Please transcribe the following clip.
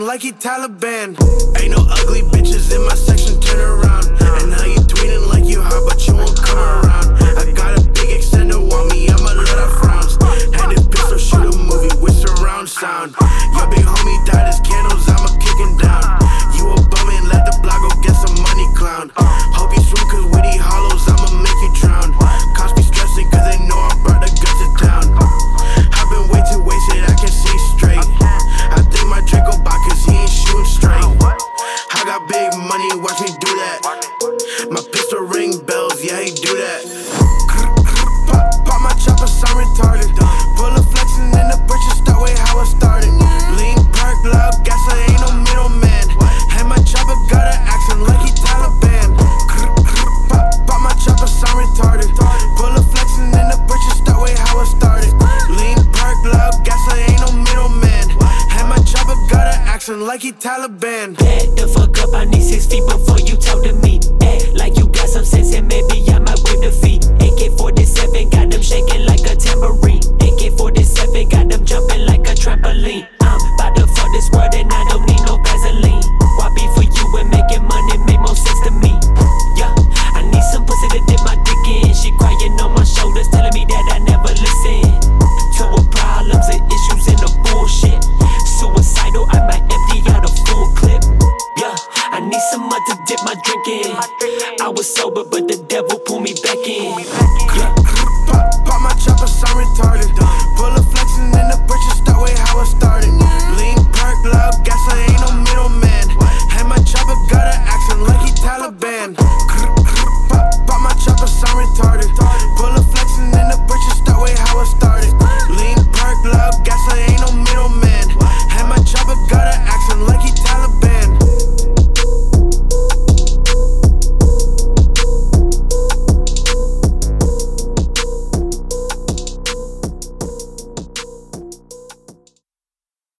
like he Taliban. Ain't no ugly bitches in my section, turn around. And how you tweeting like you hot, but you won't come around. I got a big extender on me, I'ma let out frowns. And this pistol shoot a movie with surround sound. Your big homie died as candles, I'ma kick him down. You a bum and let the block go get some money, clown. Hope you swim cause with these hollows, I'ma make you drown. Cops be stressing cause they know I brought the guns to town. I've been way too wasted, I can see straight. I think my Draco bought cause he ain't shooting straight. I got big money, watch me do that. My pistol ring bells, yeah, he do that. Pop my chopper, sound retarded. Pull a flexin' in the britches, that way how I started. Lean park, loud gas, I ain't no middleman. And my chopper got an accent like he Taliban. Pop my chopper, sound retarded. Pull a flexin' in the britches, that way how I started. Lean park, loud gas, I ain't no middleman. And my chopper got an accent like he Taliban. Back the fuck up, I need 6 feet before you talk to me. Act like you got some sense and maybe I might wave the feet. AK-47 got them shaking like a tambourine. AK-47 got them jumping like a trampoline. I'm about to fuck this world and I don't need no Vaseline. Why be for you and making money make more sense to me? Yeah, I need some pussy to dip my dick in. She crying on my shoulders, telling me that I never listen to her problems and issues and the bullshit. Suicidal, I might empty out a full clip. Yeah, I need some mud to dip my drink in. I was sober, but the devil pulled me back in. Yeah. Pop my chopper, sound retarded.